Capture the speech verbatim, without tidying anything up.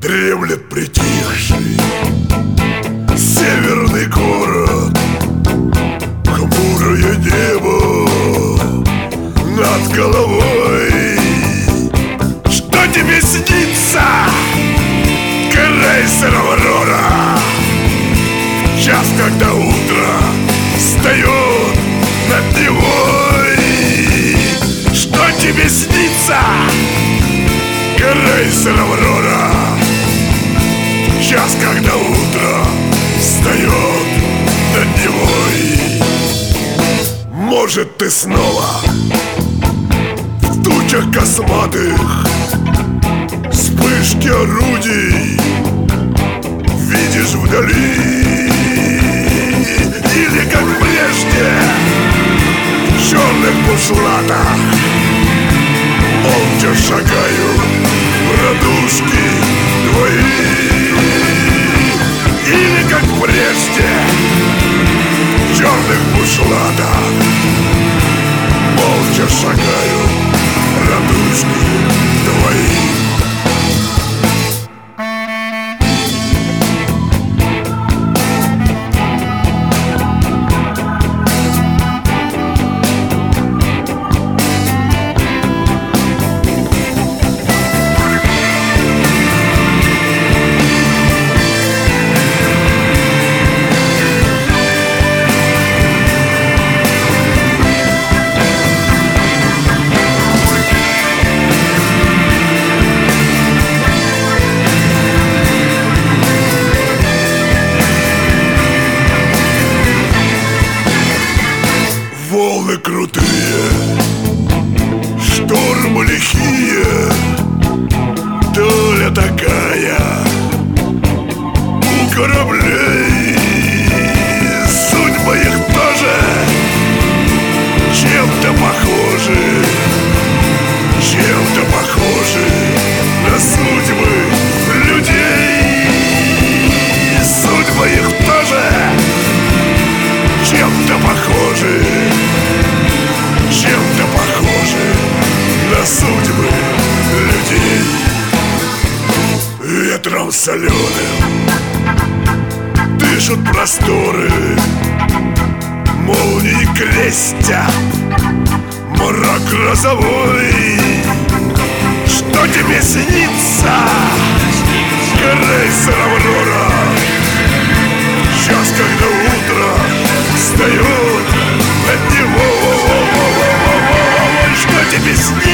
Дремлет притихший северный город, хмурое небо над головой. Что тебе снится, крейсер «Аврора», в час, когда утро встает над Невой? Что тебе снится, крейсер «Аврора», в час, когда утро встает над Невой? Может, ты снова в тучах косматых вспышки орудий видишь вдали, или, как прежде, в черных бушлатах молча шагают братушки твои. Или, как прежде, в черных бушлатах молча шагают братушки твои. Волны крутые, штормы лихие, доля такая у кораблей. Судьбы их тоже чем-то похожи, чем-то похожи на судьбы людей. Судьбы их тоже чем-то похожи, чем-то похожи на судьбы людей. Ветром соленым дышат просторы, молнии крестят мрак грозовой. Что тебе снится, крейсер «Аврора», час, когда утро встает над Невой? Что тебе снится?